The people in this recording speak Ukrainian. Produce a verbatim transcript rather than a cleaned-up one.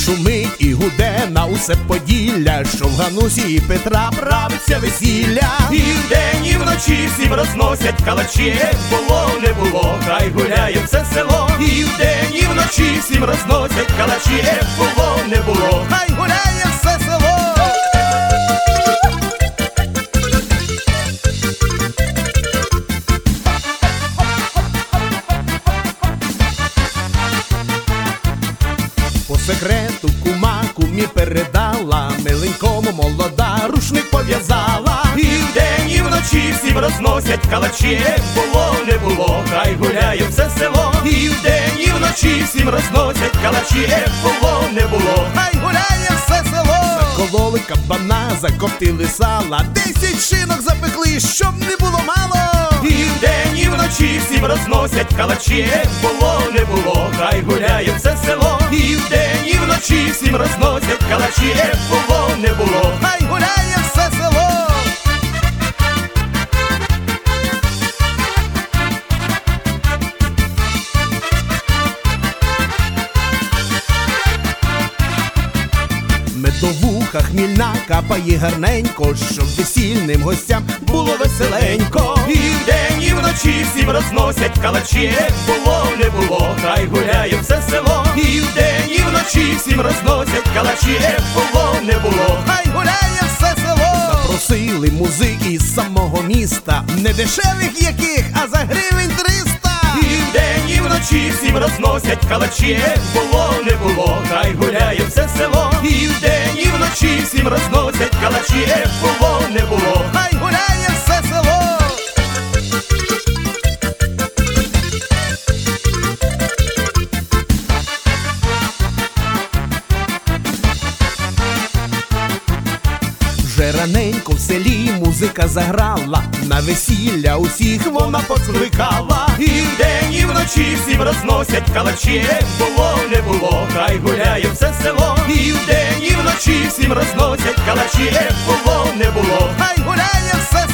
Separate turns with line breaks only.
Шумить і гуде на усе Поділля, що в Ганусі і Петра правиться весілля.
І вдень, і вночі всім розносять калачі. Було, не було, хай гуляє все село. І вдень, і вночі всім розносять калачі. Було, не було,
хай гуляє все село. По секрету кума кумі передала, миленькому молода рушник пов'язала.
І вдень, і вночі всім розносять калачі. Було, не було, хай гуляє все село. І вдень, і вночі всім розносять калачі. Було, не було,
хай гуляє все село. Закололи кабана, закоптили сала, десять шинок запекли, щоб не було мало.
І вдень, і вночі всім розносять калачі. Було, не було, хай гуляє все село. І вдень, і вночі всім розносять калачі. Було, не було,
хай гуляє все село. Медовуха хмільна капає гарненько, щоб весільним гостям було веселенько.
І вдень, і вночі всім розносять калачі. Було, не було, хай гуляє все село. І вдень, і вночі всім розносять калачі. Було, не було,
хай гуляє все село. Запросили музики з самого міста, не дешевих яких, а за гривень триста.
І вдень, і вночі всім розносять калачі. Було, не було, хай гуляє все село. І вдень, і вночі всім розносять калачі. Було, не було,
хай гуляє все село. Вже раненько в селі музика заграла, на весілля усіх вона покликала.
І вдень, і вночі всім розносять калачі. Було, не було, хай гуляє все село. І вдень, і вночі всім розносять калачі. Було, не було,
хай гуляє все село.